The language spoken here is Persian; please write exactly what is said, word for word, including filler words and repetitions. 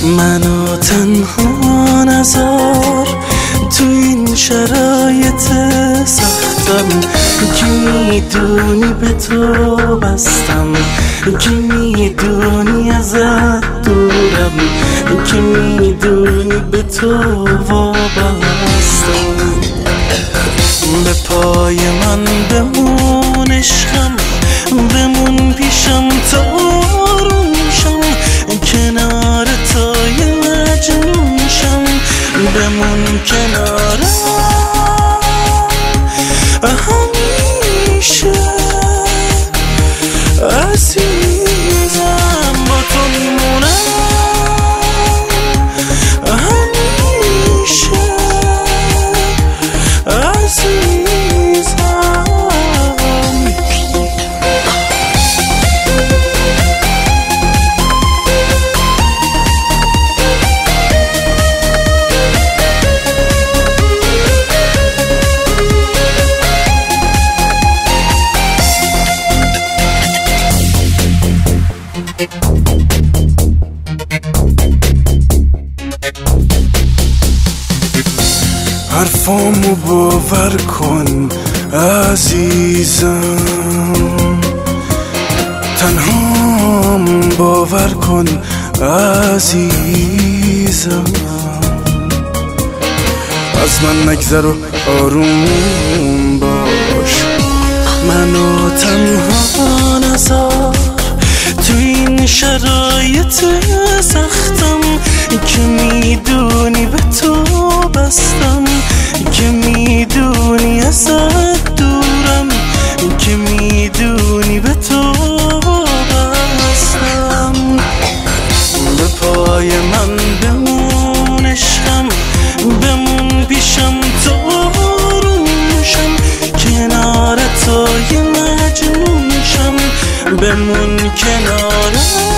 منو تنها نذار تو این شرایط سختم، که میدونی به تو بستم، که میدونی ازت دورم، که میدونی به تو وابستم. به پای من بمون عشقم، بمون پیشم تا آرومشم، کنار تا یه مجنونشم، بمون کنارم همیشه عزیزم، با تو میمونم همیشه عزیزم. حرفامو باور کن عزیزم، تنهام باور کن عزیزم، از من نگذر و آروم باش، منو تنها نذار تو این شرایط سختم، که میدونی به تو بستم، که میدونی ازت دورم، که میدونی به تو بستم. به پای من بمون عشقم، بمون پیشم تا آرومشم، کنار تا یه مجنونشم، بمون کنارم